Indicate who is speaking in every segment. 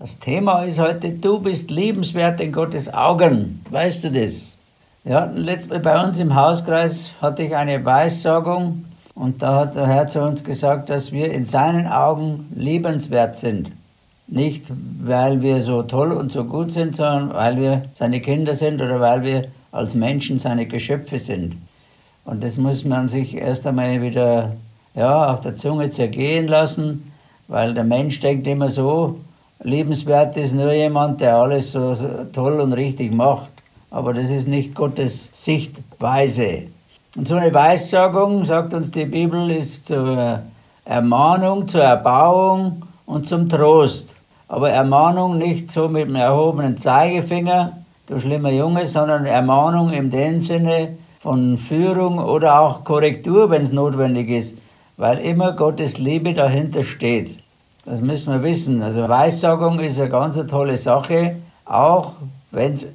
Speaker 1: Das Thema ist heute, du bist liebenswert in Gottes Augen. Weißt du das? Wir hatten letztes Mal bei uns im Hauskreis hatte ich eine Weissagung und da hat der Herr zu uns gesagt, dass wir in seinen Augen liebenswert sind. Nicht, weil wir so toll und so gut sind, sondern weil wir seine Kinder sind oder weil wir als Menschen seine Geschöpfe sind. Und das muss man sich erst einmal wieder auf der Zunge zergehen lassen, weil der Mensch denkt immer so, liebenswert ist nur jemand, der alles so toll und richtig macht. Aber das ist nicht Gottes Sichtweise. Und so eine Weissagung, sagt uns die Bibel, ist zur Ermahnung, zur Erbauung und zum Trost. Aber Ermahnung nicht so mit dem erhobenen Zeigefinger, du schlimmer Junge, sondern Ermahnung in dem Sinne von Führung oder auch Korrektur, wenn es notwendig ist, weil immer Gottes Liebe dahinter steht. Das müssen wir wissen. Also Weissagung ist eine ganz tolle Sache, auch wenn es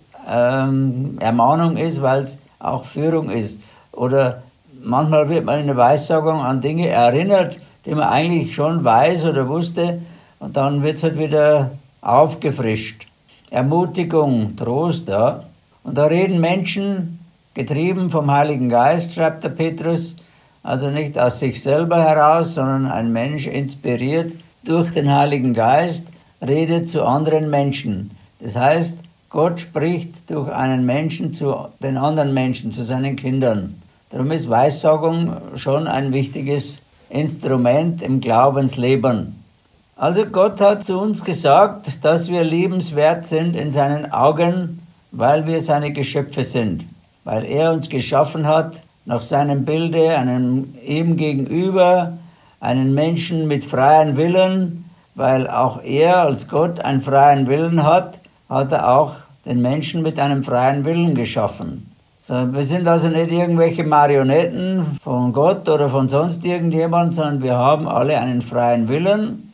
Speaker 1: Ermahnung ist, weil es auch Führung ist. Oder manchmal wird man in der Weissagung an Dinge erinnert, die man eigentlich schon weiß oder wusste, und dann wird es halt wieder aufgefrischt. Ermutigung, Trost, ja. Und da reden Menschen, getrieben vom Heiligen Geist, schreibt der Petrus, also nicht aus sich selber heraus, sondern ein Mensch inspiriert durch den Heiligen Geist, redet zu anderen Menschen. Das heißt, Gott spricht durch einen Menschen zu den anderen Menschen, zu seinen Kindern. Darum ist Weissagung schon ein wichtiges Instrument im Glaubensleben. Also Gott hat zu uns gesagt, dass wir liebenswert sind in seinen Augen, weil wir seine Geschöpfe sind. Weil er uns geschaffen hat, nach seinem Bilde, einem ihm gegenüber, einen Menschen mit freien Willen, weil auch er als Gott einen freien Willen hat, hat er auch den Menschen mit einem freien Willen geschaffen. So, wir sind also nicht irgendwelche Marionetten von Gott oder von sonst irgendjemand, sondern wir haben alle einen freien Willen.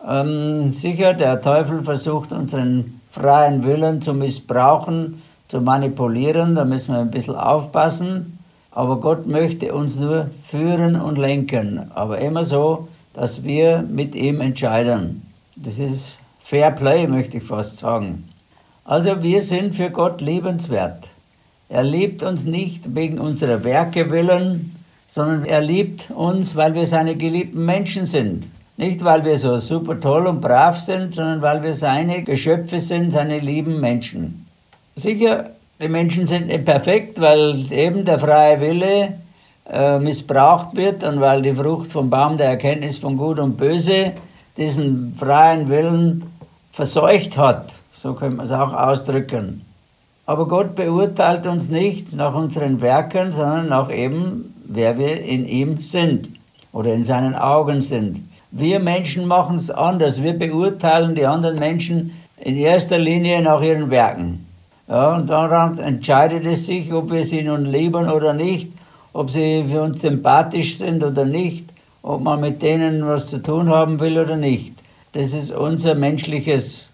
Speaker 1: Sicher, der Teufel versucht unseren freien Willen zu missbrauchen, zu manipulieren, da müssen wir ein bisschen aufpassen. Aber Gott möchte uns nur führen und lenken, aber immer so, dass wir mit ihm entscheiden. Das ist Fair Play, möchte ich fast sagen. Also wir sind für Gott liebenswert. Er liebt uns nicht wegen unserer Werke willen, sondern er liebt uns, weil wir seine geliebten Menschen sind. Nicht, weil wir so super toll und brav sind, sondern weil wir seine Geschöpfe sind, seine lieben Menschen. Sicher, die Menschen sind nicht perfekt, weil eben der freie Wille missbraucht wird und weil die Frucht vom Baum der Erkenntnis von Gut und Böse diesen freien Willen verseucht hat. So könnte man es auch ausdrücken. Aber Gott beurteilt uns nicht nach unseren Werken, sondern nach eben, wer wir in ihm sind oder in seinen Augen sind. Wir Menschen machen es anders. Wir beurteilen die anderen Menschen in erster Linie nach ihren Werken. Ja, und daran entscheidet es sich, ob wir sie nun lieben oder nicht, ob sie für uns sympathisch sind oder nicht, ob man mit denen was zu tun haben will oder nicht. Das ist unser menschliches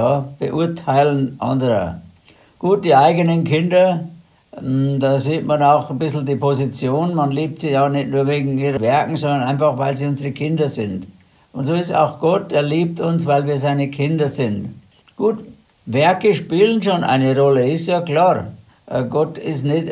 Speaker 1: Beurteilen anderer. Gut, die eigenen Kinder, da sieht man auch ein bisschen die Position. Man liebt sie ja nicht nur wegen ihren Werken, sondern einfach, weil sie unsere Kinder sind. Und so ist auch Gott, er liebt uns, weil wir seine Kinder sind. Gut, Werke spielen schon eine Rolle, ist ja klar. Gott ist nicht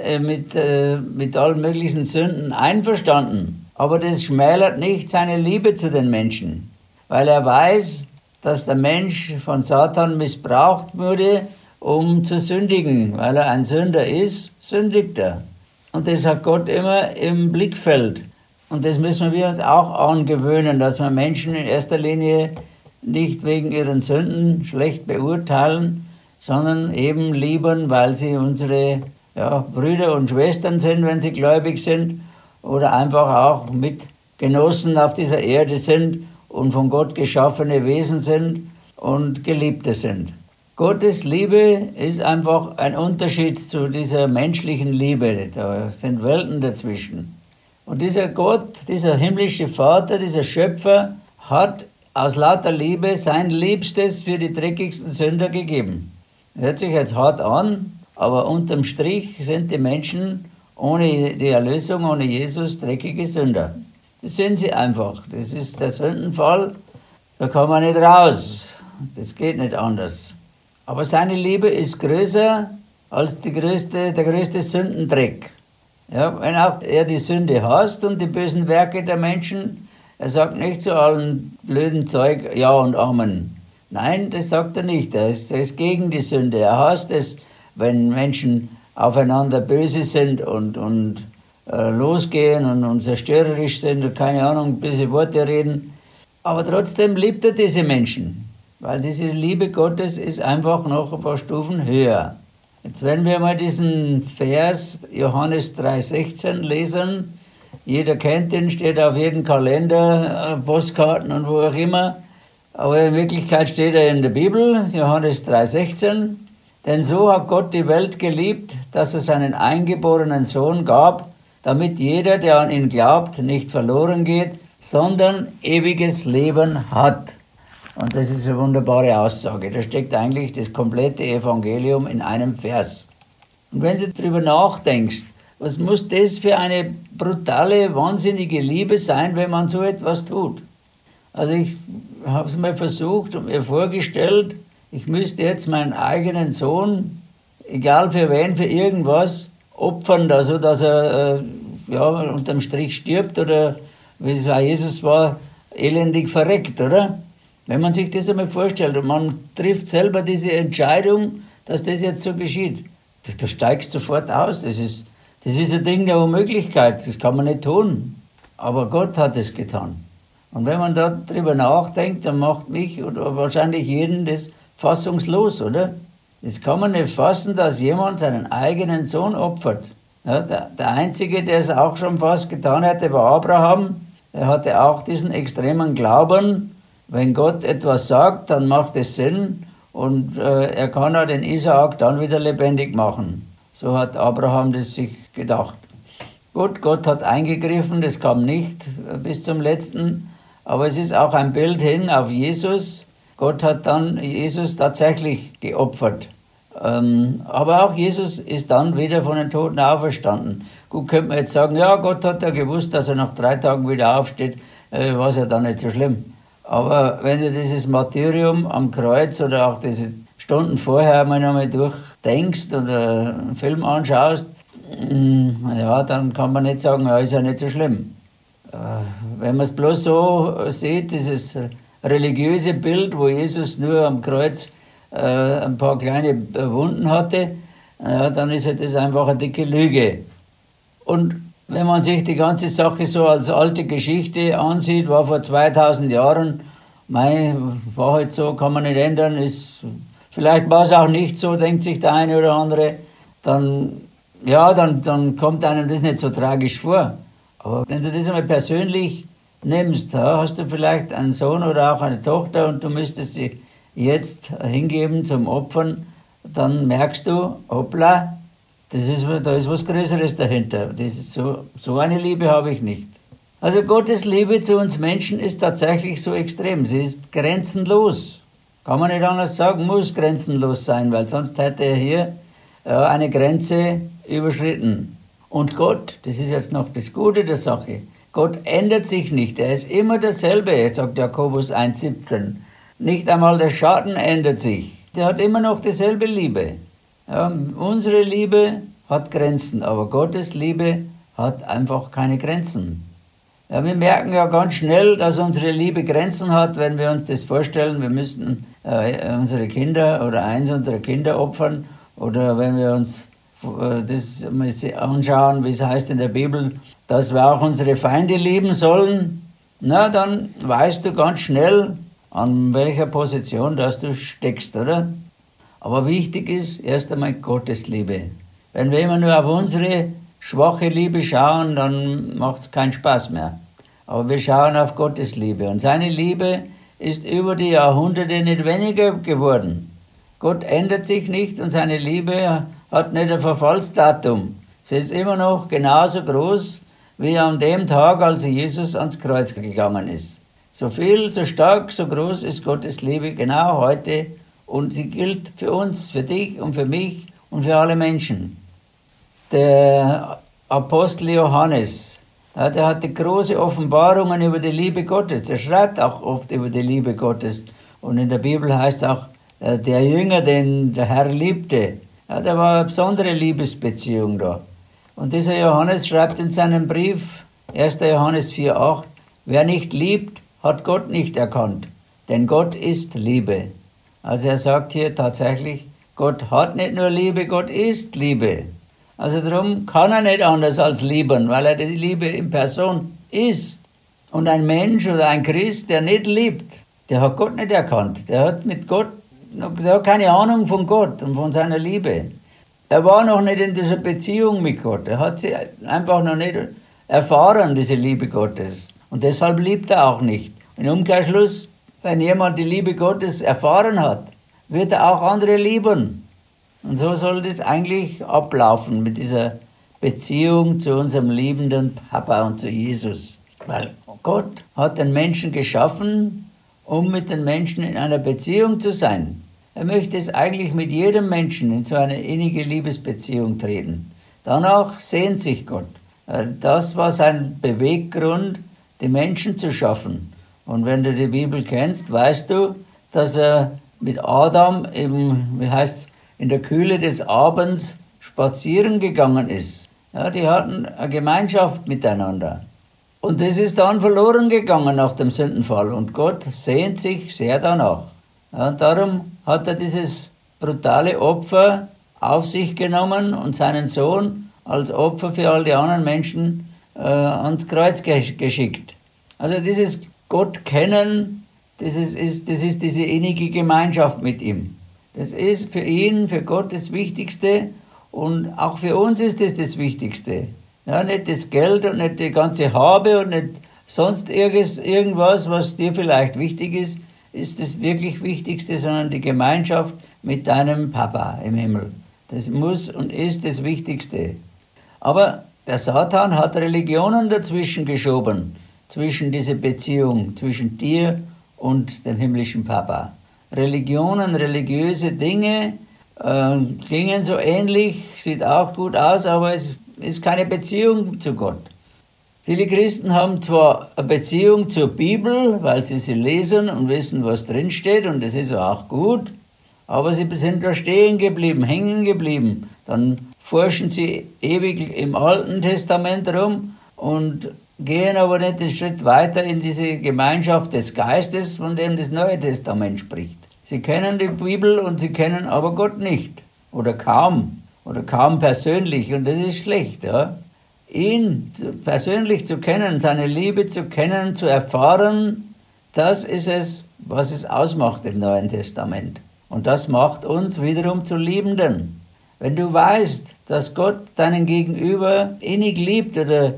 Speaker 1: mit allen möglichen Sünden einverstanden. Aber das schmälert nicht seine Liebe zu den Menschen. Weil er weiß, dass der Mensch von Satan missbraucht wurde, um zu sündigen. Weil er ein Sünder ist, sündigt er. Und das hat Gott immer im Blickfeld. Und das müssen wir uns auch angewöhnen, dass wir Menschen in erster Linie nicht wegen ihren Sünden schlecht beurteilen, sondern eben lieben, weil sie unsere Brüder und Schwestern sind, wenn sie gläubig sind, oder einfach auch Mitgenossen auf dieser Erde sind und von Gott geschaffene Wesen sind und Geliebte sind. Gottes Liebe ist einfach ein Unterschied zu dieser menschlichen Liebe. Da sind Welten dazwischen. Und dieser Gott, dieser himmlische Vater, dieser Schöpfer, hat aus lauter Liebe sein Liebstes für die dreckigsten Sünder gegeben. Hört sich jetzt hart an, aber unterm Strich sind die Menschen ohne die Erlösung, ohne Jesus, dreckige Sünder. Das sind sie einfach. Das ist der Sündenfall. Da kann man nicht raus. Das geht nicht anders. Aber seine Liebe ist größer als der größte Sündendreck. Ja, wenn auch er die Sünde hasst und die bösen Werke der Menschen, er sagt nicht zu allen blöden Zeug Ja und Amen. Nein, das sagt er nicht. Er ist gegen die Sünde. Er hasst es, wenn Menschen aufeinander böse sind und losgehen und zerstörerisch sind und keine Ahnung, böse Worte reden. Aber trotzdem liebt er diese Menschen, weil diese Liebe Gottes ist einfach noch ein paar Stufen höher. Jetzt werden wir mal diesen Vers Johannes 3,16 lesen. Jeder kennt den, steht auf jedem Kalender, Postkarten und wo auch immer. Aber in Wirklichkeit steht er in der Bibel, Johannes 3,16. Denn so hat Gott die Welt geliebt, dass er seinen eingeborenen Sohn gab, damit jeder, der an ihn glaubt, nicht verloren geht, sondern ewiges Leben hat. Und das ist eine wunderbare Aussage. Da steckt eigentlich das komplette Evangelium in einem Vers. Und wenn du darüber nachdenkst, was muss das für eine brutale, wahnsinnige Liebe sein, wenn man so etwas tut? Also ich habe es mal versucht und mir vorgestellt, ich müsste jetzt meinen eigenen Sohn, egal für wen, für irgendwas, opfern, also dass er unterm Strich stirbt oder, wie es bei Jesus war, elendig verreckt, oder? Wenn man sich das einmal vorstellt und man trifft selber diese Entscheidung, dass das jetzt so geschieht, du steigst sofort aus. Das ist ein Ding der Unmöglichkeit, das kann man nicht tun. Aber Gott hat es getan. Und wenn man darüber nachdenkt, dann macht mich oder wahrscheinlich jeden das fassungslos, oder? Das kann man nicht fassen, dass jemand seinen eigenen Sohn opfert. Ja, der Einzige, der es auch schon fast getan hätte, war Abraham. Er hatte auch diesen extremen Glauben, wenn Gott etwas sagt, dann macht es Sinn und er kann auch den Isaak dann wieder lebendig machen. So hat Abraham das sich gedacht. Gut, Gott hat eingegriffen, das kam nicht bis zum Letzten, aber es ist auch ein Bild hin auf Jesus. Gott hat dann Jesus tatsächlich geopfert. Aber auch Jesus ist dann wieder von den Toten auferstanden. Gut, könnte man jetzt sagen, ja, Gott hat ja gewusst, dass er nach 3 Tagen wieder aufsteht, war es ja dann nicht so schlimm. Aber wenn du dieses Martyrium am Kreuz oder auch diese Stunden vorher mal nochmal durchdenkst oder einen Film anschaust, ja, dann kann man nicht sagen, ja, ist ja nicht so schlimm. Wenn man es bloß so sieht, dieses religiöse Bild, wo Jesus nur am Kreuz ein paar kleine Wunden hatte, ja, dann ist ja das einfach eine dicke Lüge. Und wenn man sich die ganze Sache so als alte Geschichte ansieht, war vor 2000 Jahren, war halt so, kann man nicht ändern, vielleicht war es auch nicht so, denkt sich der eine oder andere, dann kommt einem das nicht so tragisch vor. Aber wenn du das einmal persönlich nimmst, hast du vielleicht einen Sohn oder auch eine Tochter und du müsstest sie jetzt hingeben zum Opfern, dann merkst du, hoppla, da ist was Größeres dahinter. So eine Liebe habe ich nicht. Also Gottes Liebe zu uns Menschen ist tatsächlich so extrem. Sie ist grenzenlos. Kann man nicht anders sagen, muss grenzenlos sein, weil sonst hätte er hier eine Grenze überschritten. Und Gott, das ist jetzt noch das Gute der Sache, Gott ändert sich nicht. Er ist immer derselbe, sagt Jakobus 1,17. Nicht einmal der Schatten ändert sich. Der hat immer noch dieselbe Liebe. Ja, unsere Liebe hat Grenzen, aber Gottes Liebe hat einfach keine Grenzen. Ja, wir merken ja ganz schnell, dass unsere Liebe Grenzen hat, wenn wir uns das vorstellen, wir müssten unsere Kinder oder eins unserer Kinder opfern oder wenn wir uns das mal anschauen, wie es heißt in der Bibel, dass wir auch unsere Feinde lieben sollen, na, dann weißt du ganz schnell, an welcher Position dass du steckst, oder? Aber wichtig ist erst einmal Gottes Liebe. Wenn wir immer nur auf unsere schwache Liebe schauen, dann macht es keinen Spaß mehr. Aber wir schauen auf Gottes Liebe. Und seine Liebe ist über die Jahrhunderte nicht weniger geworden. Gott ändert sich nicht und seine Liebe hat nicht ein Verfallsdatum. Sie ist immer noch genauso groß wie an dem Tag, als Jesus ans Kreuz gegangen ist. So viel, so stark, so groß ist Gottes Liebe genau heute und sie gilt für uns, für dich und für mich und für alle Menschen. Der Apostel Johannes, der hatte große Offenbarungen über die Liebe Gottes. Er schreibt auch oft über die Liebe Gottes. Und in der Bibel heißt auch, der Jünger, den der Herr liebte, ja, da war eine besondere Liebesbeziehung da. Und dieser Johannes schreibt in seinem Brief, 1. Johannes 4,8, wer nicht liebt, hat Gott nicht erkannt, denn Gott ist Liebe. Also er sagt hier tatsächlich, Gott hat nicht nur Liebe, Gott ist Liebe. Also darum kann er nicht anders als lieben, weil er die Liebe in Person ist. Und ein Mensch oder ein Christ, der nicht liebt, der hat Gott nicht erkannt. Der hat mit Gott, der hat keine Ahnung von Gott und von seiner Liebe. Er war noch nicht in dieser Beziehung mit Gott. Er hat sie einfach noch nicht erfahren, diese Liebe Gottes. Und deshalb liebt er auch nicht. Im Umkehrschluss, wenn jemand die Liebe Gottes erfahren hat, wird er auch andere lieben. Und so soll das eigentlich ablaufen mit dieser Beziehung zu unserem liebenden Papa und zu Jesus. Weil Gott hat den Menschen geschaffen, um mit den Menschen in einer Beziehung zu sein. Er möchte es eigentlich mit jedem Menschen in so eine innige Liebesbeziehung treten. Danach sehnt sich Gott. Das war sein Beweggrund, die Menschen zu schaffen. Und wenn du die Bibel kennst, weißt du, dass er mit Adam in der Kühle des Abends spazieren gegangen ist. Ja, die hatten eine Gemeinschaft miteinander. Und das ist dann verloren gegangen nach dem Sündenfall. Und Gott sehnt sich sehr danach. Ja, und darum hat er dieses brutale Opfer auf sich genommen und seinen Sohn als Opfer für all die anderen Menschen ans Kreuz geschickt. Also dieses Gott kennen, das ist diese innige Gemeinschaft mit ihm. Das ist für ihn, für Gott das Wichtigste und auch für uns ist das Wichtigste. Ja, nicht das Geld und nicht die ganze Habe und nicht sonst irgendwas, was dir vielleicht wichtig ist das wirklich Wichtigste, sondern die Gemeinschaft mit deinem Papa im Himmel. Das muss und ist das Wichtigste. Aber der Satan hat Religionen dazwischen geschoben, zwischen dieser Beziehung, zwischen dir und dem himmlischen Papa. Religionen, religiöse Dinge klingen so ähnlich, sieht auch gut aus, aber es ist keine Beziehung zu Gott. Viele Christen haben zwar eine Beziehung zur Bibel, weil sie lesen und wissen, was drinsteht, und das ist auch gut, aber sie sind da stehen geblieben, hängen geblieben. Dann forschen sie ewig im Alten Testament rum und gehen aber nicht den Schritt weiter in diese Gemeinschaft des Geistes, von dem das Neue Testament spricht. Sie kennen die Bibel und sie kennen aber Gott nicht oder kaum persönlich, und das ist schlecht. Ja? Ihn persönlich zu kennen, seine Liebe zu kennen, zu erfahren, das ist es, was es ausmacht im Neuen Testament. Und das macht uns wiederum zu Liebenden. Wenn du weißt, dass Gott deinen Gegenüber innig liebt oder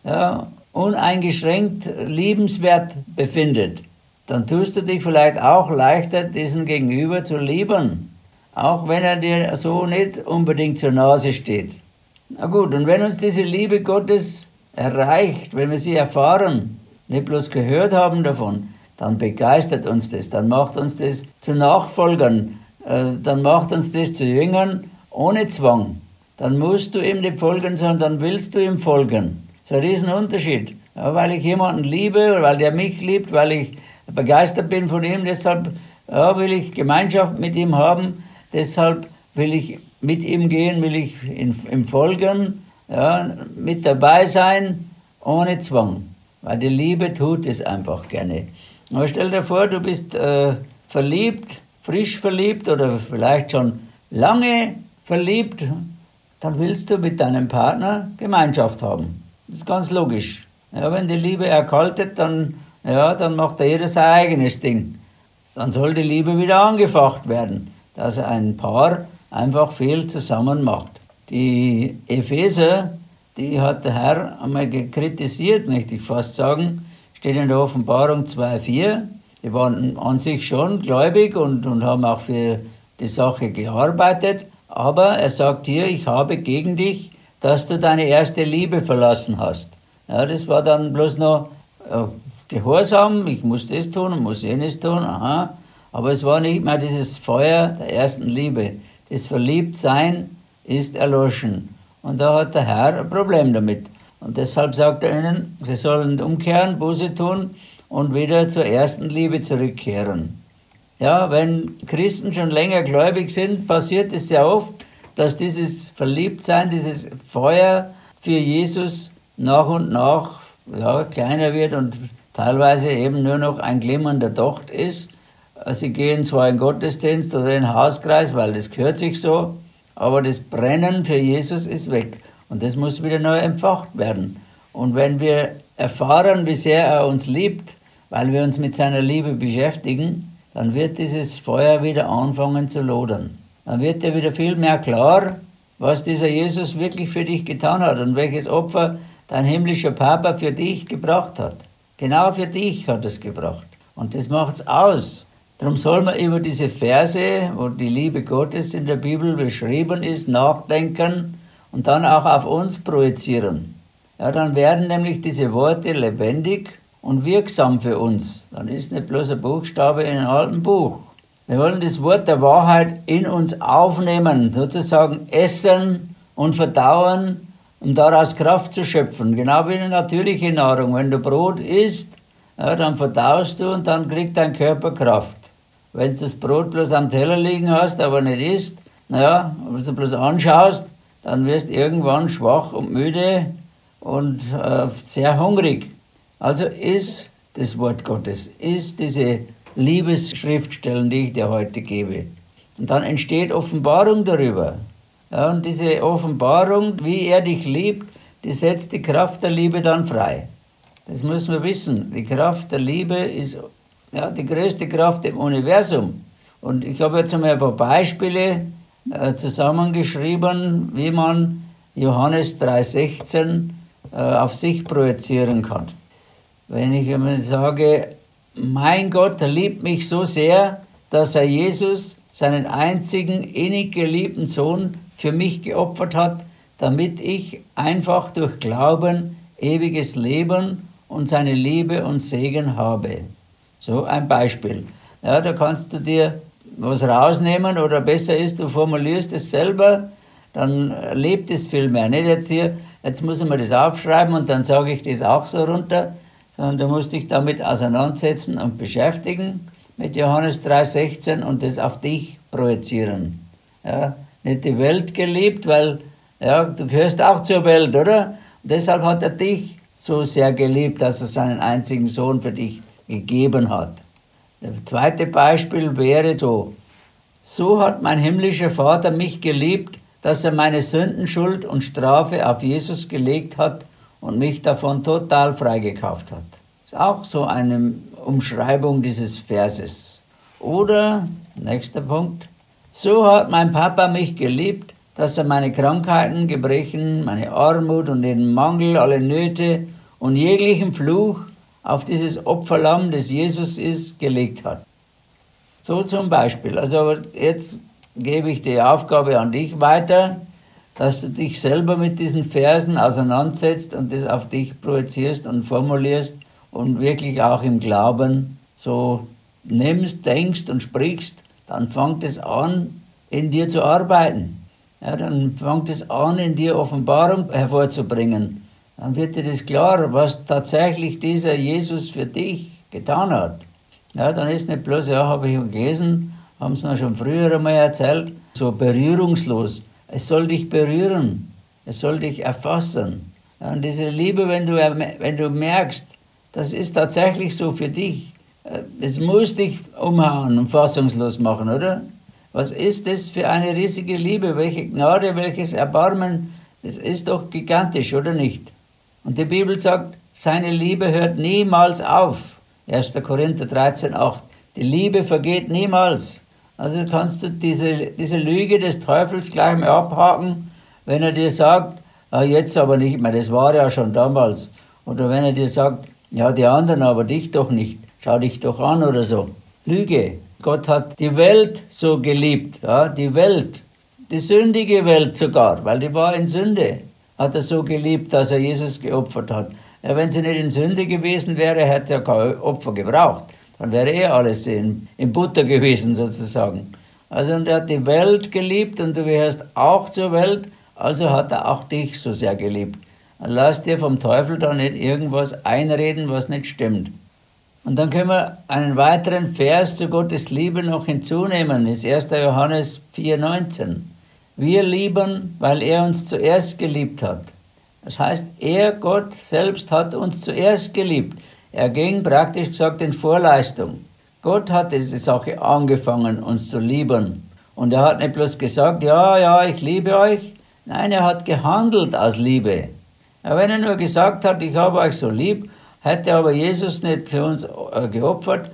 Speaker 1: uneingeschränkt liebenswert befindet, dann tust du dich vielleicht auch leichter, diesen Gegenüber zu lieben, auch wenn er dir so nicht unbedingt zur Nase steht. Na gut, und wenn uns diese Liebe Gottes erreicht, wenn wir sie erfahren, nicht bloß gehört haben davon, dann begeistert uns das, dann macht uns das zu Nachfolgern, dann macht uns das zu Jüngern ohne Zwang. Dann musst du ihm nicht folgen, sondern dann willst du ihm folgen. Das ist ein Riesenunterschied. Ja, weil ich jemanden liebe, weil der mich liebt, weil ich begeistert bin von ihm, deshalb will ich Gemeinschaft mit ihm haben, deshalb will ich mit ihm gehen, will ich ihm folgen, mit dabei sein, ohne Zwang. Weil die Liebe tut es einfach gerne. Aber stell dir vor, du bist verliebt, frisch verliebt oder vielleicht schon lange verliebt, dann willst du mit deinem Partner Gemeinschaft haben. Das ist ganz logisch. Ja, wenn die Liebe erkaltet, dann macht jeder sein eigenes Ding. Dann soll die Liebe wieder angefacht werden, dass ein Paar einfach viel zusammen macht. Die Epheser, die hat der Herr einmal kritisiert, möchte ich fast sagen, steht in der Offenbarung 2,4. Die waren an sich schon gläubig und haben auch für die Sache gearbeitet, aber er sagt hier, ich habe gegen dich, dass du deine erste Liebe verlassen hast. Ja, das war dann bloß noch Gehorsam, ich muss das tun und muss jenes tun, aber es war nicht mehr dieses Feuer der ersten Liebe. Das Verliebtsein ist erloschen. Und da hat der Herr ein Problem damit. Und deshalb sagt er ihnen, sie sollen umkehren, Buße tun und wieder zur ersten Liebe zurückkehren. Ja, wenn Christen schon länger gläubig sind, passiert es sehr oft, dass dieses Verliebtsein, dieses Feuer für Jesus nach und nach kleiner wird und teilweise eben nur noch ein glimmernder Docht ist. Sie gehen zwar in den Gottesdienst oder in den Hauskreis, weil das gehört sich so, aber das Brennen für Jesus ist weg. Und das muss wieder neu entfacht werden. Und wenn wir erfahren, wie sehr er uns liebt, weil wir uns mit seiner Liebe beschäftigen, dann wird dieses Feuer wieder anfangen zu lodern. Dann wird dir wieder viel mehr klar, was dieser Jesus wirklich für dich getan hat und welches Opfer dein himmlischer Papa für dich gebracht hat. Genau für dich hat er es gebracht. Und das macht's aus. Darum soll man über diese Verse, wo die Liebe Gottes in der Bibel beschrieben ist, nachdenken und dann auch auf uns projizieren. Ja, dann werden nämlich diese Worte lebendig und wirksam für uns. Dann ist nicht bloß ein Buchstabe in einem alten Buch. Wir wollen das Wort der Wahrheit in uns aufnehmen, sozusagen essen und verdauen, um daraus Kraft zu schöpfen. Genau wie eine natürliche Nahrung. Wenn du Brot isst, ja, dann verdaust du und dann kriegt dein Körper Kraft. Wenn du das Brot bloß am Teller liegen hast, aber nicht isst, naja, wenn du bloß anschaust, dann wirst du irgendwann schwach und müde und sehr hungrig. Also iss das Wort Gottes, iss diese Liebesschriftstellen, die ich dir heute gebe. Und dann entsteht Offenbarung darüber. Ja, und diese Offenbarung, wie er dich liebt, die setzt die Kraft der Liebe dann frei. Das müssen wir wissen. Die Kraft der Liebe ist die größte Kraft im Universum. Und ich habe jetzt einmal ein paar Beispiele zusammengeschrieben, wie man Johannes 3,16 auf sich projizieren kann. Wenn ich einmal sage, mein Gott liebt mich so sehr, dass er Jesus, seinen einzigen innig geliebten Sohn, für mich geopfert hat, damit ich einfach durch Glauben ewiges Leben und seine Liebe und Segen habe. So ein Beispiel. Ja, da kannst du dir was rausnehmen oder besser ist, du formulierst es selber, dann lebt es viel mehr. Nicht jetzt muss ich mir das aufschreiben und dann sage ich das auch so runter, sondern du musst dich damit auseinandersetzen und beschäftigen mit Johannes 3,16 und das auf dich projizieren. Ja, nicht die Welt geliebt, weil du gehörst auch zur Welt, oder? Und deshalb hat er dich so sehr geliebt, dass er seinen einzigen Sohn für dich gegeben hat. Das zweite Beispiel wäre so hat mein himmlischer Vater mich geliebt, dass er meine Sündenschuld und Strafe auf Jesus gelegt hat und mich davon total freigekauft hat. Das ist auch so eine Umschreibung dieses Verses. Oder, nächster Punkt, so hat mein Papa mich geliebt, dass er meine Krankheiten, Gebrechen, meine Armut und den Mangel, alle Nöte und jeglichen Fluch auf dieses Opferlamm, das Jesus ist, gelegt hat. So zum Beispiel. Also jetzt gebe ich die Aufgabe an dich weiter, dass du dich selber mit diesen Versen auseinandersetzt und das auf dich projizierst und formulierst und wirklich auch im Glauben so nimmst, denkst und sprichst, dann fängt es an, in dir zu arbeiten. Ja, dann fängt es an, in dir Offenbarung hervorzubringen. Dann wird dir das klar, was tatsächlich dieser Jesus für dich getan hat. Ja, dann ist nicht bloß, habe ich gelesen, haben sie mir schon früher einmal erzählt, so berührungslos. Es soll dich berühren, es soll dich erfassen. Ja, und diese Liebe, wenn du merkst, das ist tatsächlich so für dich, es muss dich umhauen und fassungslos machen, oder? Was ist das für eine riesige Liebe? Welche Gnade, welches Erbarmen? Das ist doch gigantisch, oder nicht? Und die Bibel sagt, seine Liebe hört niemals auf. 1. Korinther 13,8. Die Liebe vergeht niemals. Also kannst du diese Lüge des Teufels gleich mal abhaken, wenn er dir sagt, jetzt aber nicht mehr, das war ja schon damals. Oder wenn er dir sagt, ja, die anderen, aber dich doch nicht. Schau dich doch an oder so. Lüge. Gott hat die Welt so geliebt, ja, die Welt, die sündige Welt sogar, weil die war in Sünde, hat er so geliebt, dass er Jesus geopfert hat. Ja, wenn sie nicht in Sünde gewesen wäre, hätte er kein Opfer gebraucht. Dann wäre alles in Butter gewesen sozusagen. Also und er hat die Welt geliebt und du gehörst auch zur Welt, also hat er auch dich so sehr geliebt. Lass dir vom Teufel da nicht irgendwas einreden, was nicht stimmt. Und dann können wir einen weiteren Vers zu Gottes Liebe noch hinzunehmen, das ist 1. Johannes 4,19. Wir lieben, weil er uns zuerst geliebt hat. Das heißt, Gott selbst hat uns zuerst geliebt. Er ging praktisch gesagt in Vorleistung. Gott hat diese Sache angefangen, uns zu lieben. Und er hat nicht bloß gesagt, ja, ich liebe euch. Nein, er hat gehandelt aus Liebe. Ja, wenn er nur gesagt hat, ich habe euch so lieb, hätte aber Jesus nicht für uns geopfert,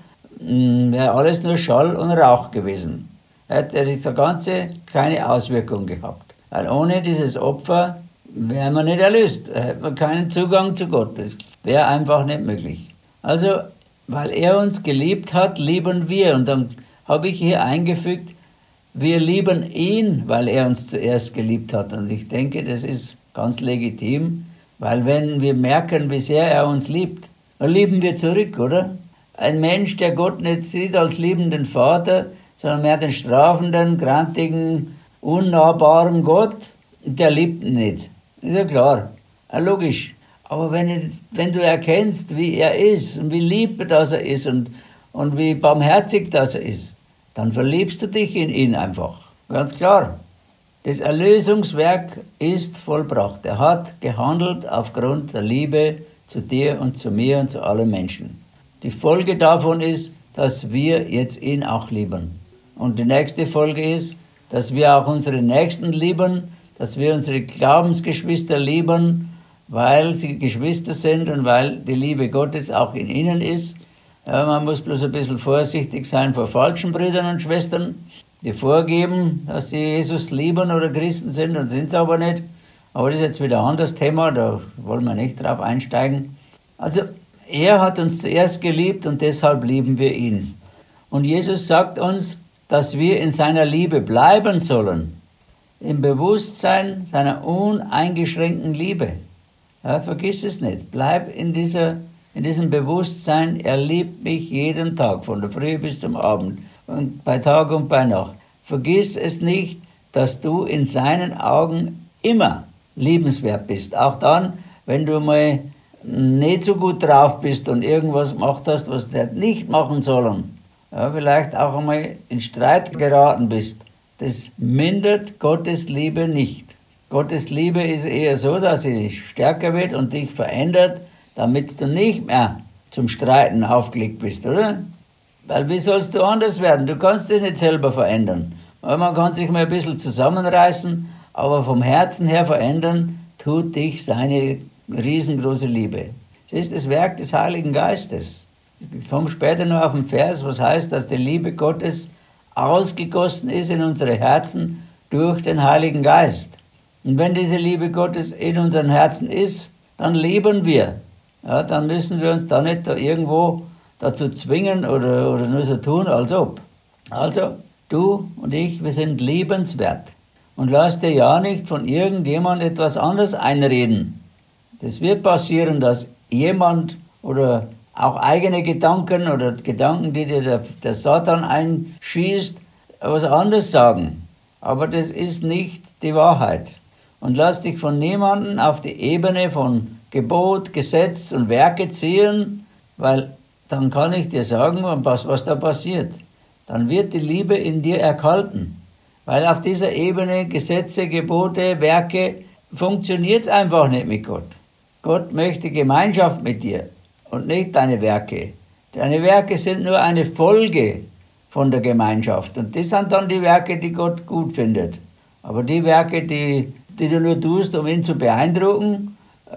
Speaker 1: wäre alles nur Schall und Rauch gewesen. Hätte das Ganze keine Auswirkung gehabt. Weil ohne dieses Opfer wäre man nicht erlöst, hätte man keinen Zugang zu Gott. Das wäre einfach nicht möglich. Also, weil er uns geliebt hat, lieben wir. Und dann habe ich hier eingefügt, wir lieben ihn, weil er uns zuerst geliebt hat. Und ich denke, das ist ganz legitim, weil wenn wir merken, wie sehr er uns liebt, dann lieben wir zurück, oder? Ein Mensch, der Gott nicht sieht als liebenden Vater, sondern mehr den strafenden, grantigen, unnahbaren Gott, der liebt ihn nicht. Ist ja klar, ja, logisch. Aber wenn du erkennst, wie er ist und wie lieb das er ist und wie barmherzig das er ist, dann verliebst du dich in ihn einfach. Ganz klar. Das Erlösungswerk ist vollbracht. Er hat gehandelt aufgrund der Liebe zu dir und zu mir und zu allen Menschen. Die Folge davon ist, dass wir jetzt ihn auch lieben. Und die nächste Folge ist, dass wir auch unsere Nächsten lieben, dass wir unsere Glaubensgeschwister lieben, weil sie Geschwister sind und weil die Liebe Gottes auch in ihnen ist. Ja, man muss bloß ein bisschen vorsichtig sein vor falschen Brüdern und Schwestern, die vorgeben, dass sie Jesus lieben oder Christen sind und sind es aber nicht. Aber das ist jetzt wieder ein anderes Thema, da wollen wir nicht drauf einsteigen. Also, er hat uns zuerst geliebt und deshalb lieben wir ihn. Und Jesus sagt uns, dass wir in seiner Liebe bleiben sollen, im Bewusstsein seiner uneingeschränkten Liebe. Ja, vergiss es nicht. Bleib in diesem Bewusstsein, er liebt mich jeden Tag, von der Früh bis zum Abend, und bei Tag und bei Nacht. Vergiss es nicht, dass du in seinen Augen immer liebenswert bist. Auch dann, wenn du mal nicht so gut drauf bist und irgendwas gemacht hast, was du nicht machen sollen. Ja, vielleicht auch einmal in Streit geraten bist. Das mindert Gottes Liebe nicht. Gottes Liebe ist eher so, dass sie stärker wird und dich verändert, damit du nicht mehr zum Streiten aufgelegt bist, oder? Weil wie sollst du anders werden? Du kannst dich nicht selber verändern. Man kann sich mal ein bisschen zusammenreißen, aber vom Herzen her verändern tut dich seine riesengroße Liebe. Es ist das Werk des Heiligen Geistes. Ich komme später noch auf den Vers, was heißt, dass die Liebe Gottes ausgegossen ist in unsere Herzen durch den Heiligen Geist. Und wenn diese Liebe Gottes in unseren Herzen ist, dann lieben wir. Ja, dann müssen wir uns da nicht irgendwo dazu zwingen oder nur so tun, als ob. Also, du und ich, wir sind liebenswert. Und lass dir ja nicht von irgendjemand etwas anderes einreden. Das wird passieren, dass jemand oder auch eigene Gedanken oder Gedanken, die dir der Satan einschießt, was anderes sagen. Aber das ist nicht die Wahrheit. Und lass dich von niemandem auf die Ebene von Gebot, Gesetz und Werke ziehen, weil dann kann ich dir sagen, was da passiert. Dann wird die Liebe in dir erkalten. Weil auf dieser Ebene Gesetze, Gebote, Werke funktioniert es einfach nicht mit Gott. Gott möchte Gemeinschaft mit dir und nicht deine Werke. Deine Werke sind nur eine Folge von der Gemeinschaft. Und das sind dann die Werke, die Gott gut findet. Aber die Werke, die du nur tust, um ihn zu beeindrucken,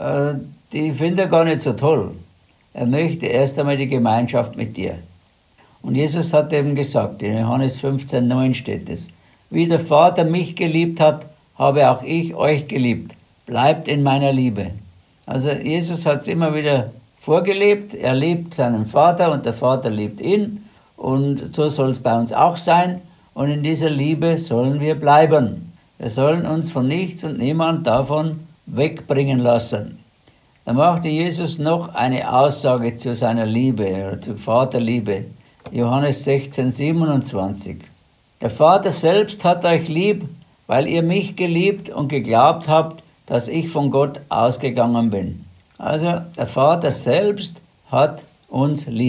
Speaker 1: die findet er gar nicht so toll. Er möchte erst einmal die Gemeinschaft mit dir. Und Jesus hat eben gesagt, in Johannes 15,9 steht es, wie der Vater mich geliebt hat, habe auch ich euch geliebt. Bleibt in meiner Liebe. Also Jesus hat es immer wieder vorgelebt. Er liebt seinen Vater und der Vater liebt ihn. Und so soll es bei uns auch sein. Und in dieser Liebe sollen wir bleiben. Wir sollen uns von nichts und niemand davon wegbringen lassen. Da machte Jesus noch eine Aussage zu seiner Liebe, oder zur Vaterliebe. Johannes 16,27. Der Vater selbst hat euch lieb, weil ihr mich geliebt und geglaubt habt, dass ich von Gott ausgegangen bin. Also der Vater selbst hat uns lieb.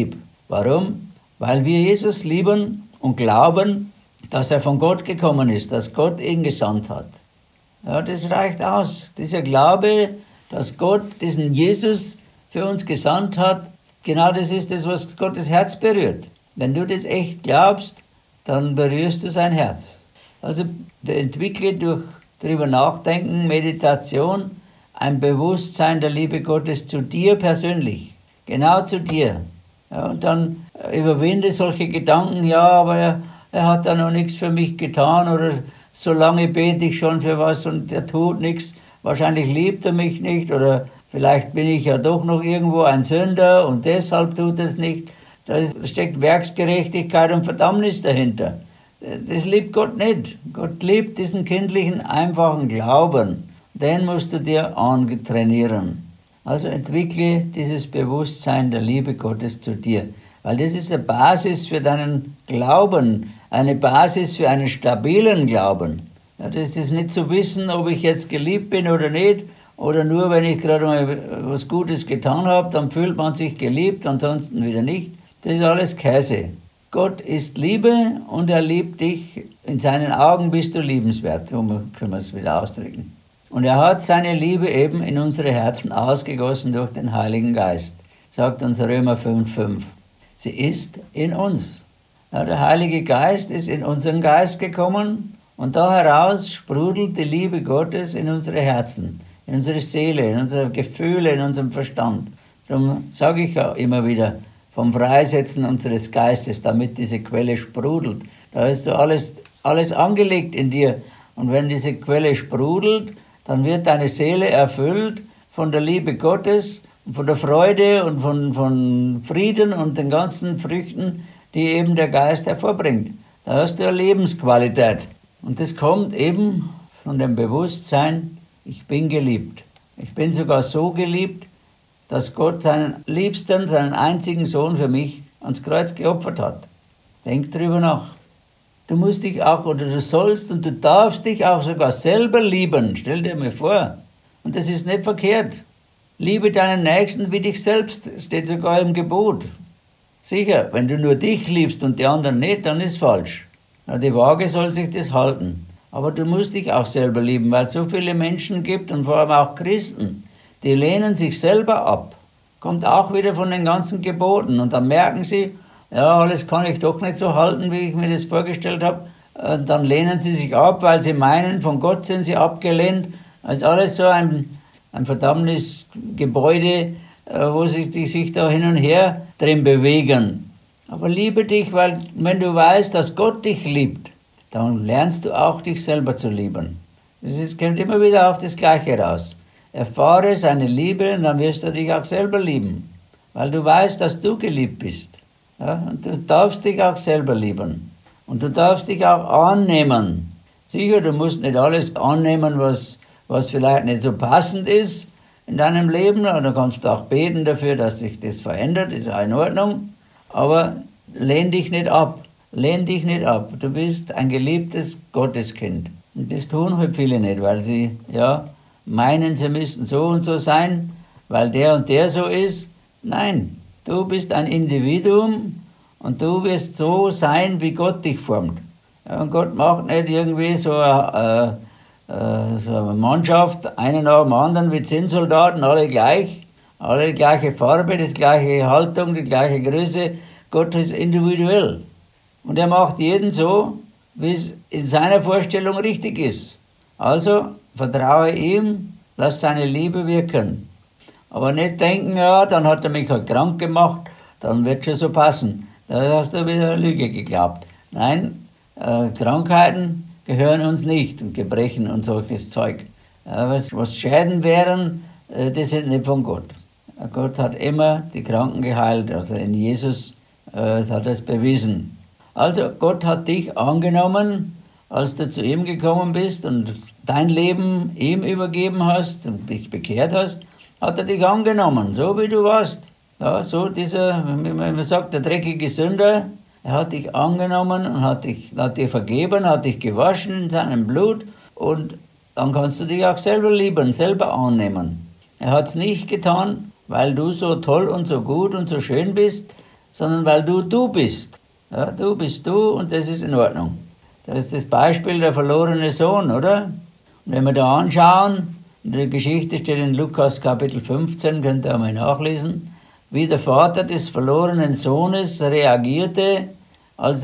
Speaker 1: Warum? Weil wir Jesus lieben und glauben, dass er von Gott gekommen ist, dass Gott ihn gesandt hat. Ja, das reicht aus. Dieser Glaube, dass Gott diesen Jesus für uns gesandt hat, genau das ist das, was Gottes Herz berührt. Wenn du das echt glaubst, dann berührst du sein Herz. Also entwickle durch darüber nachdenken, Meditation, ein Bewusstsein der Liebe Gottes zu dir persönlich, genau zu dir. Ja, und dann überwinde solche Gedanken, ja, aber er hat da noch nichts für mich getan oder so lange bete ich schon für was und er tut nichts. Wahrscheinlich liebt er mich nicht oder vielleicht bin ich ja doch noch irgendwo ein Sünder und deshalb tut er es nicht. Da steckt Werksgerechtigkeit und Verdammnis dahinter. Das liebt Gott nicht. Gott liebt diesen kindlichen, einfachen Glauben. Den musst du dir antrainieren. Also entwickle dieses Bewusstsein der Liebe Gottes zu dir. Weil das ist eine Basis für deinen Glauben, eine Basis für einen stabilen Glauben. Ja, das ist nicht zu wissen, ob ich jetzt geliebt bin oder nicht, oder nur, wenn ich gerade mal was Gutes getan habe, dann fühlt man sich geliebt, ansonsten wieder nicht. Das ist alles Käse. Gott ist Liebe und er liebt dich. In seinen Augen bist du liebenswert, so können wir es wieder ausdrücken. Und er hat seine Liebe eben in unsere Herzen ausgegossen durch den Heiligen Geist, sagt uns Römer 5,5. Sie ist in uns. Ja, der Heilige Geist ist in unseren Geist gekommen und da heraus sprudelt die Liebe Gottes in unsere Herzen, in unsere Seele, in unsere Gefühle, in unserem Verstand. Darum sage ich ja immer wieder, vom Freisetzen unseres Geistes, damit diese Quelle sprudelt. Da ist so alles angelegt in dir. Und wenn diese Quelle sprudelt, dann wird deine Seele erfüllt von der Liebe Gottes, von der Freude und von Frieden und den ganzen Früchten, die eben der Geist hervorbringt. Da hast du eine Lebensqualität. Und das kommt eben von dem Bewusstsein, ich bin geliebt. Ich bin sogar so geliebt, dass Gott seinen Liebsten, seinen einzigen Sohn für mich ans Kreuz geopfert hat. Denk drüber nach. Du musst dich auch, oder du sollst und du darfst dich auch sogar selber lieben. Stell dir mal vor. Und das ist nicht verkehrt. Liebe deinen Nächsten wie dich selbst, steht sogar im Gebot. Sicher, wenn du nur dich liebst und die anderen nicht, dann ist falsch. Na, die Waage soll sich das halten. Aber du musst dich auch selber lieben, weil es so viele Menschen gibt und vor allem auch Christen, die lehnen sich selber ab. Kommt auch wieder von den ganzen Geboten. Und dann merken sie, ja, alles kann ich doch nicht so halten, wie ich mir das vorgestellt habe. Und dann lehnen sie sich ab, weil sie meinen, von Gott sind sie abgelehnt. Das ist alles so ein Verdammnisgebäude, wo die sich da hin und her drin bewegen. Aber liebe dich, weil wenn du weißt, dass Gott dich liebt, dann lernst du auch, dich selber zu lieben. Kommt immer wieder auf das Gleiche raus. Erfahre seine Liebe und dann wirst du dich auch selber lieben, weil du weißt, dass du geliebt bist. Ja? Und du darfst dich auch selber lieben. Und du darfst dich auch annehmen. Sicher, du musst nicht alles annehmen, was vielleicht nicht so passend ist in deinem Leben. Oder kannst du auch beten dafür, dass sich das verändert, ist ja in Ordnung. Aber lehn dich nicht ab. Lehn dich nicht ab. Du bist ein geliebtes Gotteskind. Und das tun halt viele nicht, weil sie, meinen, sie müssten so und so sein, weil der und der so ist. Nein, du bist ein Individuum und du wirst so sein, wie Gott dich formt. Ja, und Gott macht nicht irgendwie so eine Mannschaft, einen nach dem anderen wie Zinnsoldaten, alle gleich, alle die gleiche Farbe, die gleiche Haltung, die gleiche Größe. Gott ist individuell. Und er macht jeden so, wie es in seiner Vorstellung richtig ist. Also vertraue ihm, lass seine Liebe wirken. Aber nicht denken, ja, dann hat er mich halt krank gemacht, dann wird schon so passen. Da hast du wieder eine Lüge geglaubt. Nein, Krankheiten gehören uns nicht und Gebrechen und solches Zeug. Was Schäden wären, die sind nicht von Gott. Gott hat immer die Kranken geheilt, also in Jesus hat er es bewiesen. Also Gott hat dich angenommen, als du zu ihm gekommen bist und dein Leben ihm übergeben hast und dich bekehrt hast, hat er dich angenommen, so wie du warst. Ja, so dieser, wie man sagt, der dreckige Sünder, er hat dich angenommen und hat dir vergeben, hat dich gewaschen in seinem Blut und dann kannst du dich auch selber lieben, selber annehmen. Er hat es nicht getan, weil du so toll und so gut und so schön bist, sondern weil du bist. Ja, du bist du und das ist in Ordnung. Das ist das Beispiel der verlorene Sohn, oder? Und wenn wir da anschauen, in der Geschichte steht in Lukas Kapitel 15, könnt ihr einmal nachlesen, wie der Vater des verlorenen Sohnes reagierte, als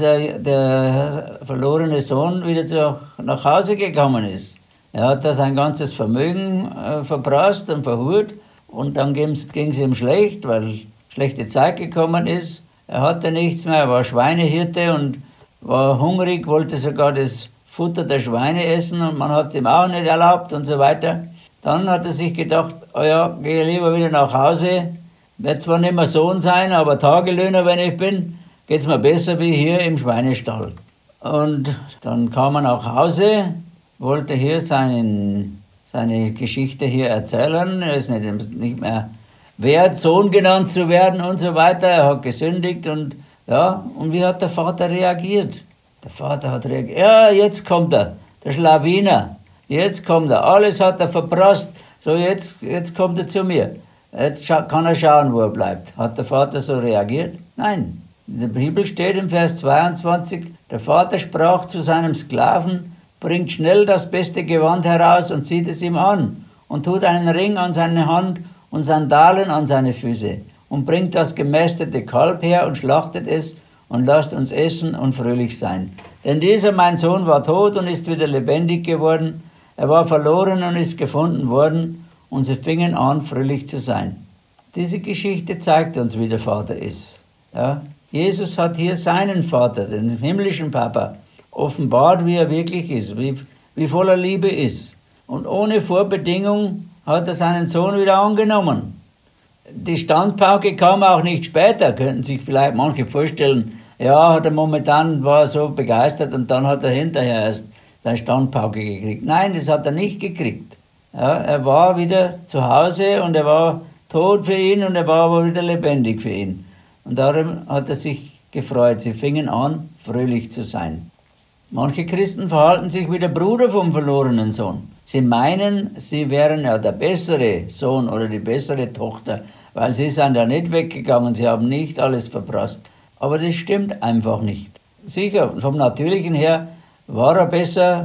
Speaker 1: der verlorene Sohn wieder nach Hause gekommen ist. Er hat da sein ganzes Vermögen verprasst und verhurt und dann ging es ihm schlecht, weil schlechte Zeit gekommen ist. Er hatte nichts mehr, er war Schweinehirte und war hungrig, wollte sogar das Futter der Schweine essen und man hat es ihm auch nicht erlaubt und so weiter. Dann hat er sich gedacht, oh ja, gehe lieber wieder nach Hause, werde zwar nicht mehr Sohn sein, aber Tagelöhner, wenn ich bin, geht es mir besser wie hier im Schweinestall. Und dann kam er nach Hause, wollte hier seine Geschichte hier erzählen, er ist nicht mehr wert, Sohn genannt zu werden und so weiter, er hat gesündigt und ja, und wie hat der Vater reagiert? Der Vater hat reagiert, ja, jetzt kommt er, der Schlawiner, jetzt kommt er, alles hat er verprasst, so jetzt kommt er zu mir. Jetzt kann er schauen, wo er bleibt. Hat der Vater so reagiert? Nein. In der Bibel steht im Vers 22, der Vater sprach zu seinem Sklaven, bringt schnell das beste Gewand heraus und zieht es ihm an und tut einen Ring an seine Hand und Sandalen an seine Füße und bringt das gemästete Kalb her und schlachtet es und lasst uns essen und fröhlich sein. Denn dieser, mein Sohn, war tot und ist wieder lebendig geworden. Er war verloren und ist gefunden worden und sie fingen an, fröhlich zu sein. Diese Geschichte zeigt uns, wie der Vater ist. Ja? Jesus hat hier seinen Vater, den himmlischen Papa, offenbart, wie er wirklich ist, wie voller Liebe ist. Und ohne Vorbedingung hat er seinen Sohn wieder angenommen. Die Standpauke kam auch nicht später, könnten sich vielleicht manche vorstellen. Ja, war er so begeistert und dann hat er hinterher erst seine Standpauke gekriegt. Nein, das hat er nicht gekriegt. Ja, er war wieder zu Hause und er war tot für ihn und er war aber wieder lebendig für ihn. Und darum hat er sich gefreut. Sie fingen an, fröhlich zu sein. Manche Christen verhalten sich wie der Bruder vom verlorenen Sohn. Sie meinen, sie wären ja der bessere Sohn oder die bessere Tochter, weil sie sind ja nicht weggegangen, sie haben nicht alles verprasst. Aber das stimmt einfach nicht. Sicher, vom Natürlichen her war er besser,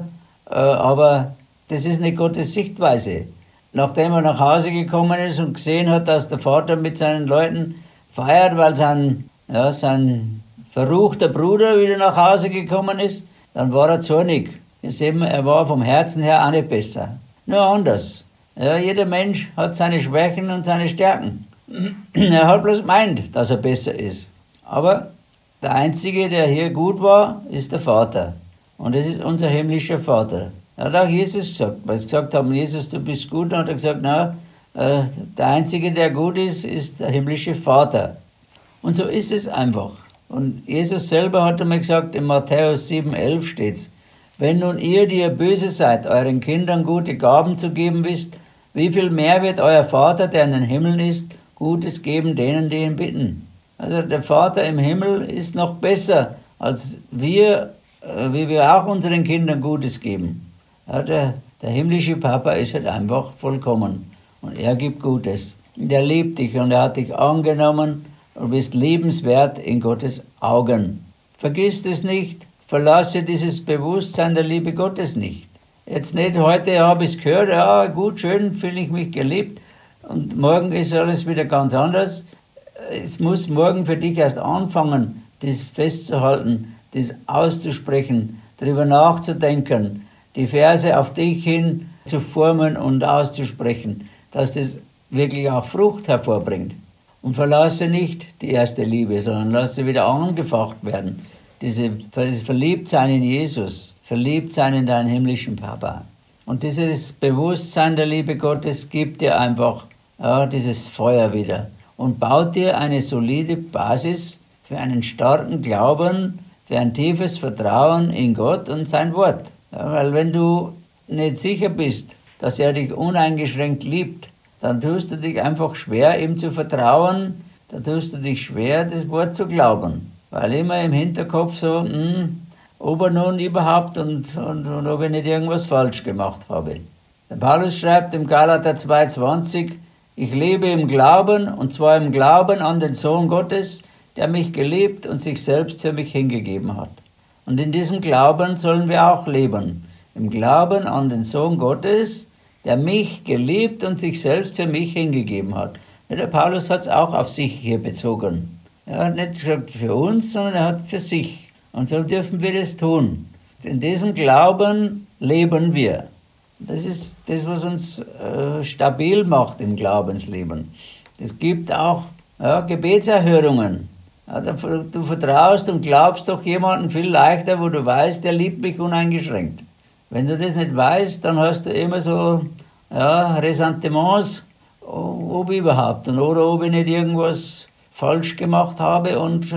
Speaker 1: aber das ist nicht Gottes Sichtweise. Nachdem er nach Hause gekommen ist und gesehen hat, dass der Vater mit seinen Leuten feiert, weil sein verruchter Bruder wieder nach Hause gekommen ist, dann war er zornig. Er war vom Herzen her auch nicht besser. Nur anders. Ja, jeder Mensch hat seine Schwächen und seine Stärken. Er hat bloß meint, dass er besser ist. Aber der Einzige, der hier gut war, ist der Vater. Und das ist unser himmlischer Vater. Er hat auch Jesus gesagt, weil sie gesagt haben, Jesus, du bist gut. Und hat er gesagt, na, der Einzige, der gut ist, ist der himmlische Vater. Und so ist es einfach. Und Jesus selber hat einmal gesagt, in Matthäus 7,11 steht's, wenn nun ihr, die ihr böse seid, euren Kindern gute Gaben zu geben wisst, wie viel mehr wird euer Vater, der in den Himmeln ist, Gutes geben denen, die ihn bitten. Also der Vater im Himmel ist noch besser, als wir, wie wir auch unseren Kindern Gutes geben. Ja, der himmlische Papa ist halt einfach vollkommen und er gibt Gutes. Und er liebt dich und er hat dich angenommen und bist liebenswert in Gottes Augen. Vergiss es nicht, verlasse dieses Bewusstsein der Liebe Gottes nicht. Jetzt nicht heute habe ich es gehört, ja gut, schön, fühle ich mich geliebt und morgen ist alles wieder ganz anders. Es muss morgen für dich erst anfangen, das festzuhalten, das auszusprechen, darüber nachzudenken, die Verse auf dich hin zu formen und auszusprechen, dass das wirklich auch Frucht hervorbringt. Und verlasse nicht die erste Liebe, sondern lass sie wieder angefacht werden. Dieses Verliebtsein in Jesus, Verliebtsein in deinen himmlischen Papa. Und dieses Bewusstsein der Liebe Gottes gibt dir einfach dieses Feuer wieder und baut dir eine solide Basis für einen starken Glauben, für ein tiefes Vertrauen in Gott und sein Wort. Ja, weil wenn du nicht sicher bist, dass er dich uneingeschränkt liebt, dann tust du dich einfach schwer, ihm zu vertrauen, dann tust du dich schwer, das Wort zu glauben. Weil immer im Hinterkopf so, ob er nun überhaupt und ob ich nicht irgendwas falsch gemacht habe. Der Paulus schreibt im Galater 2,20, ich lebe im Glauben, und zwar im Glauben an den Sohn Gottes, der mich geliebt und sich selbst für mich hingegeben hat. Und in diesem Glauben sollen wir auch leben. Im Glauben an den Sohn Gottes, der mich geliebt und sich selbst für mich hingegeben hat. Der Paulus hat es auch auf sich hier bezogen. Er hat nicht gesagt für uns, sondern er hat für sich. Und so dürfen wir das tun. In diesem Glauben leben wir. Das ist das, was uns stabil macht im Glaubensleben. Es gibt auch Gebetserhörungen. Ja, du vertraust und glaubst doch jemanden viel leichter, wo du weißt, der liebt mich uneingeschränkt. Wenn du das nicht weißt, dann hast du immer so Ressentiments, ob überhaupt und oder ob ich nicht irgendwas falsch gemacht habe und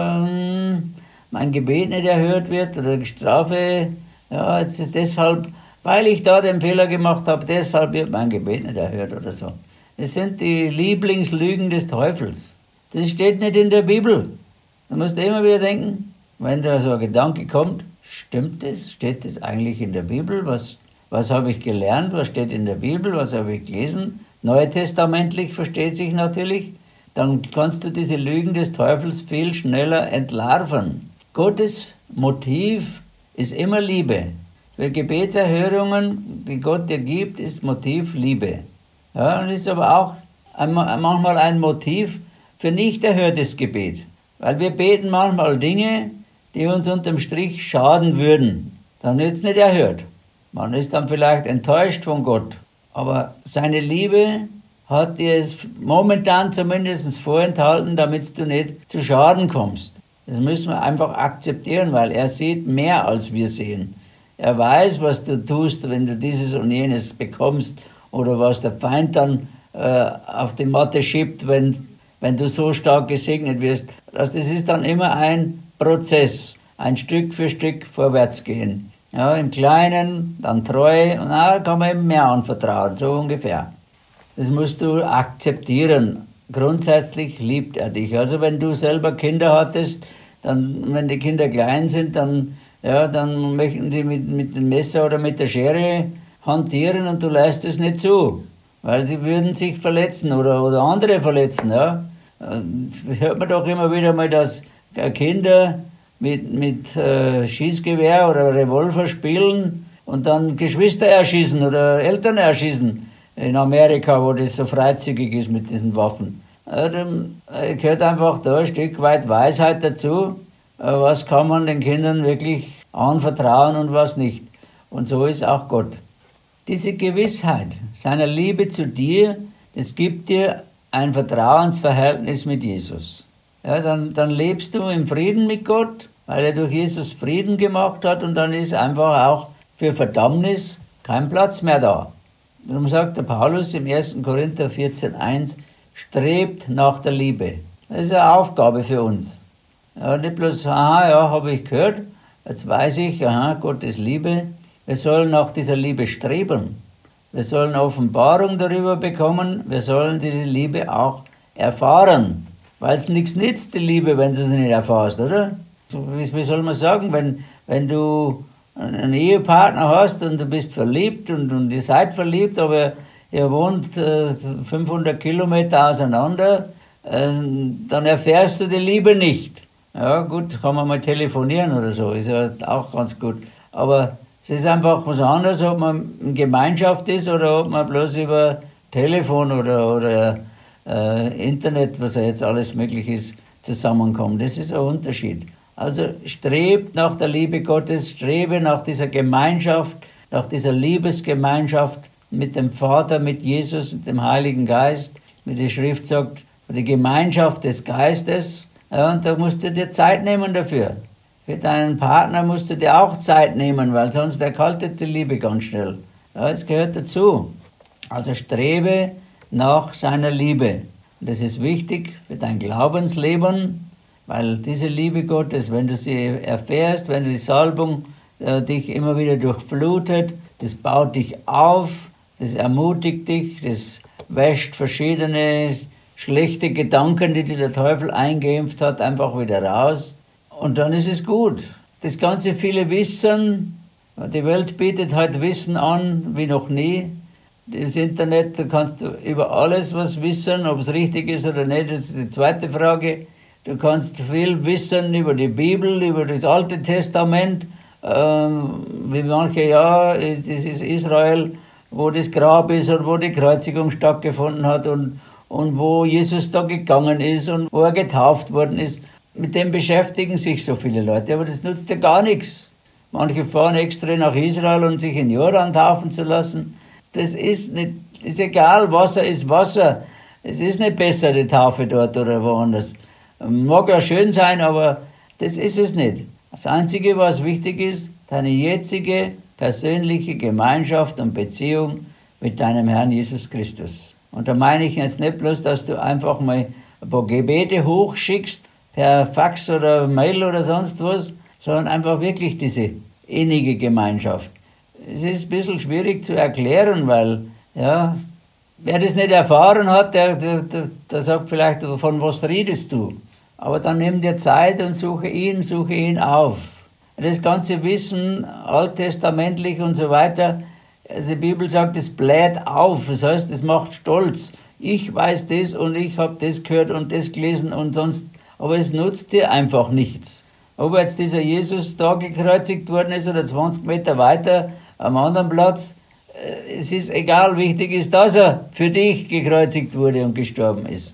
Speaker 1: mein Gebet nicht erhört wird oder die Strafe, jetzt ist deshalb, weil ich da den Fehler gemacht habe, deshalb wird mein Gebet nicht erhört oder so. Das sind die Lieblingslügen des Teufels. Das steht nicht in der Bibel. Du musst immer wieder denken, wenn da so ein Gedanke kommt, stimmt das? Steht das eigentlich in der Bibel? Was habe ich gelernt? Was steht in der Bibel? Was habe ich gelesen? Neutestamentlich versteht sich natürlich. Dann kannst du diese Lügen des Teufels viel schneller entlarven. Gottes Motiv ist immer Liebe. Für Gebetserhörungen, die Gott dir gibt, ist Motiv Liebe. Ja, und ist aber auch manchmal ein Motiv für nicht erhörtes Gebet. Weil wir beten manchmal Dinge, die uns unterm Strich schaden würden. Dann wird es nicht erhört. Man ist dann vielleicht enttäuscht von Gott. Aber seine Liebe hat dir es momentan zumindest vorenthalten, damit du nicht zu Schaden kommst. Das müssen wir einfach akzeptieren, weil er sieht mehr, als wir sehen. Er weiß, was du tust, wenn du dieses und jenes bekommst oder was der Feind dann auf die Matte schiebt, wenn du so stark gesegnet wirst. Das ist dann immer ein Prozess, ein Stück für Stück vorwärts gehen. Ja, im Kleinen, dann treu und dann kann man ihm mehr anvertrauen, so ungefähr. Das musst du akzeptieren. Grundsätzlich liebt er dich. Also wenn du selber Kinder hattest, dann, wenn die Kinder klein sind, dann möchten sie mit dem Messer oder mit der Schere hantieren und du lässt es nicht zu. Weil sie würden sich verletzen oder andere verletzen. Ja. Hört man doch immer wieder mal, dass Kinder mit Schießgewehr oder Revolver spielen und dann Geschwister erschießen oder Eltern erschießen. In Amerika, wo das so freizügig ist mit diesen Waffen. Dann gehört einfach da ein Stück weit Weisheit dazu. Was kann man den Kindern wirklich anvertrauen und was nicht. Und so ist auch Gott. Diese Gewissheit seiner Liebe zu dir, das gibt dir ein Vertrauensverhältnis mit Jesus. Ja, dann lebst du im Frieden mit Gott, weil er durch Jesus Frieden gemacht hat und dann ist einfach auch für Verdammnis kein Platz mehr da. Darum sagt der Paulus im 1. Korinther 14,1, strebt nach der Liebe. Das ist eine Aufgabe für uns. Ja, nicht bloß, habe ich gehört, jetzt weiß ich, Gott ist Liebe. Wir sollen nach dieser Liebe streben. Wir sollen Offenbarung darüber bekommen. Wir sollen diese Liebe auch erfahren. Weil es nichts nützt, die Liebe, wenn du sie nicht erfährst, oder? Wie soll man sagen, wenn du einen Ehepartner hast und du bist verliebt und ihr seid verliebt, aber ihr wohnt 500 Kilometer auseinander, dann erfährst du die Liebe nicht. Ja gut, kann man mal telefonieren oder so, ist ja auch ganz gut. Aber es ist einfach was anderes, ob man in Gemeinschaft ist oder ob man bloß über Telefon oder Internet, was ja jetzt alles möglich ist, zusammenkommt. Das ist ein Unterschied. Also strebt nach der Liebe Gottes, strebe nach dieser Gemeinschaft, nach dieser Liebesgemeinschaft mit dem Vater, mit Jesus und dem Heiligen Geist. Wie die Schrift sagt, die Gemeinschaft des Geistes. Ja, und da musst du dir Zeit nehmen dafür. Für deinen Partner musst du dir auch Zeit nehmen, weil sonst erkaltet die Liebe ganz schnell. Ja, es gehört dazu. Also strebe nach seiner Liebe. Und das ist wichtig für dein Glaubensleben. Weil diese Liebe Gottes, wenn du sie erfährst, wenn du die Salbung dich immer wieder durchflutet, das baut dich auf, das ermutigt dich, das wäscht verschiedene schlechte Gedanken, die dir der Teufel eingeimpft hat, einfach wieder raus. Und dann ist es gut. Das ganze viele Wissen, die Welt bietet heute Wissen an wie noch nie. Das Internet, da kannst du über alles was wissen, ob es richtig ist oder nicht, das ist die zweite Frage. du kannst viel wissen über die Bibel, über das Alte Testament, wie manche, ja, das ist Israel, wo das Grab ist und wo die Kreuzigung stattgefunden hat und wo Jesus da gegangen ist und wo er getauft worden ist. Mit dem beschäftigen sich so viele Leute, aber das nutzt ja gar nichts. Manche fahren extra nach Israel, um sich in Jordan taufen zu lassen. Das ist nicht, ist egal, Wasser ist Wasser. Es ist nicht besser, die Taufe dort oder woanders. Mag ja schön sein, aber das ist es nicht. Das Einzige, was wichtig ist, deine jetzige persönliche Gemeinschaft und Beziehung mit deinem Herrn Jesus Christus. Und da meine ich jetzt nicht bloß, dass du einfach mal ein paar Gebete hochschickst, per Fax oder Mail oder sonst was, sondern einfach wirklich diese innige Gemeinschaft. Es ist ein bisschen schwierig zu erklären, weil, ja, wer das nicht erfahren hat, der sagt vielleicht, von was redest du? Aber dann nimm dir Zeit und suche ihn auf. Das ganze Wissen, alttestamentlich und so weiter, also die Bibel sagt, es bläht auf, das heißt, es macht stolz. Ich weiß das und ich habe das gehört und das gelesen und sonst, aber es nutzt dir einfach nichts. Ob jetzt dieser Jesus da gekreuzigt worden ist oder 20 Meter weiter am anderen Platz, es ist egal, wichtig ist, dass er für dich gekreuzigt wurde und gestorben ist.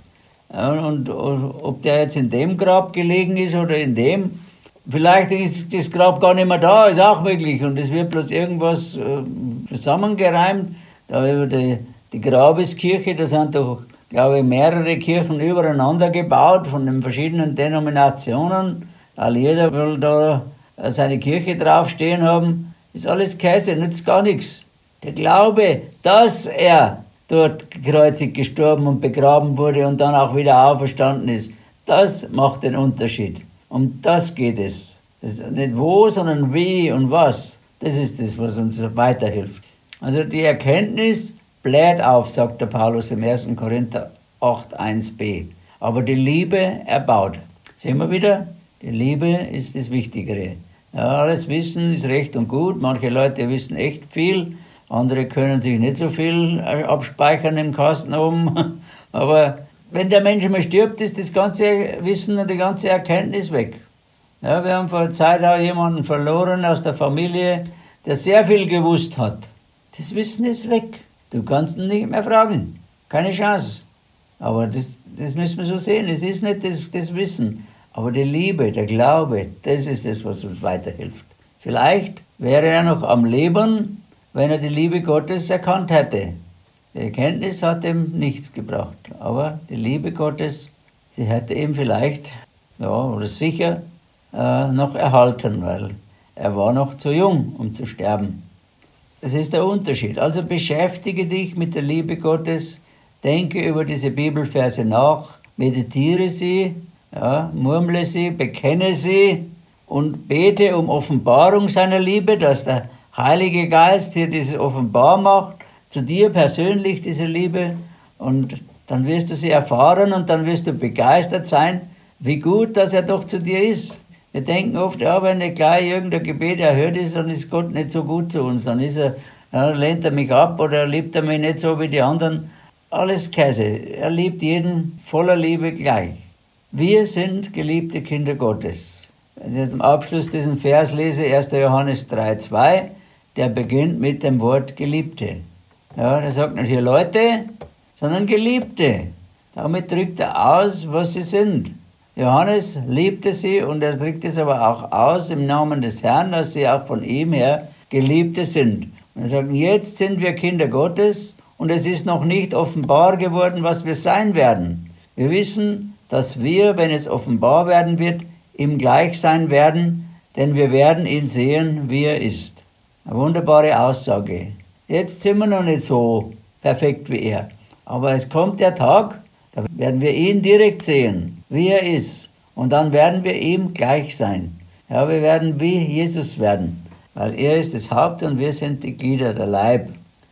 Speaker 1: Und ob der jetzt in dem Grab gelegen ist oder in dem, vielleicht ist das Grab gar nicht mehr da, ist auch möglich. Und es wird bloß irgendwas zusammengereimt. Da über die Grabeskirche, da sind doch, glaube ich, mehrere Kirchen übereinander gebaut von den verschiedenen Denominationen. All jeder will da seine Kirche draufstehen haben. Ist alles Käse, nützt gar nichts. Der Glaube, dass er dort gekreuzigt, gestorben und begraben wurde und dann auch wieder auferstanden ist, das macht den Unterschied. Um das geht es. Das ist nicht wo, sondern wie und was. Das ist das, was uns weiterhilft. Also die Erkenntnis bläht auf, sagt der Paulus im 1. Korinther 8, 1b. Aber die Liebe erbaut. Sehen wir wieder, die Liebe ist das Wichtigere. Ja, alles Wissen ist recht und gut. Manche Leute wissen echt viel. Andere können sich nicht so viel abspeichern im Kasten oben. Aber wenn der Mensch einmal stirbt, ist das ganze Wissen und die ganze Erkenntnis weg. Ja, wir haben vor einer Zeit auch jemanden verloren aus der Familie, der sehr viel gewusst hat. Das Wissen ist weg. Du kannst ihn nicht mehr fragen. Keine Chance. Aber das müssen wir so sehen. Es ist nicht das Wissen. Aber die Liebe, der Glaube, das ist das, was uns weiterhilft. Vielleicht wäre er noch am Leben, wenn er die Liebe Gottes erkannt hätte. Die Erkenntnis hat ihm nichts gebracht, aber die Liebe Gottes, sie hätte ihm vielleicht, ja, oder sicher, noch erhalten, weil er war noch zu jung, um zu sterben. Das ist der Unterschied. Also beschäftige dich mit der Liebe Gottes, denke über diese Bibelverse nach, meditiere sie, ja, murmle sie, bekenne sie und bete um Offenbarung seiner Liebe, dass der Heilige Geist dir diese offenbar macht, zu dir persönlich diese Liebe, und dann wirst du sie erfahren und dann wirst du begeistert sein, wie gut, dass er doch zu dir ist. Wir denken oft, ja, wenn nicht gleich irgendein Gebet erhört ist, dann ist Gott nicht so gut zu uns, dann lehnt er mich ab oder liebt er mich nicht so wie die anderen. Alles Käse, er liebt jeden voller Liebe gleich. Wir sind geliebte Kinder Gottes. Wenn ich zum Abschluss diesen Vers lese, 1. Johannes 3,2, der beginnt mit dem Wort Geliebte. Ja, der sagt nicht hier Leute, sondern Geliebte. Damit drückt er aus, was sie sind. Johannes liebte sie und er drückt es aber auch aus im Namen des Herrn, dass sie auch von ihm her Geliebte sind. Und er sagt, jetzt sind wir Kinder Gottes und es ist noch nicht offenbar geworden, was wir sein werden. Wir wissen, dass wir, wenn es offenbar werden wird, ihm gleich sein werden, denn wir werden ihn sehen, wie er ist. Eine wunderbare Aussage. Jetzt sind wir noch nicht so perfekt wie er. Aber es kommt der Tag, da werden wir ihn direkt sehen, wie er ist. Und dann werden wir ihm gleich sein. Ja, wir werden wie Jesus werden, weil er ist das Haupt und wir sind die Glieder, der Leib.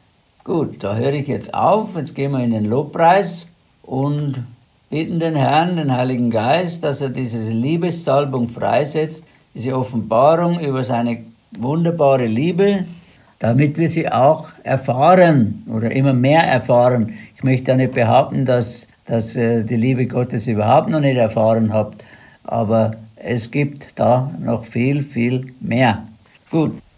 Speaker 1: Gut, da höre ich jetzt auf. Jetzt gehen wir in den Lobpreis und bitten den Herrn, den Heiligen Geist, dass er diese Liebessalbung freisetzt, diese Offenbarung über seine wunderbare Liebe, damit wir sie auch erfahren oder immer mehr erfahren. Ich möchte ja nicht behaupten, dass die Liebe Gottes überhaupt noch nicht erfahren habt, aber es gibt da noch viel, viel mehr. Gut,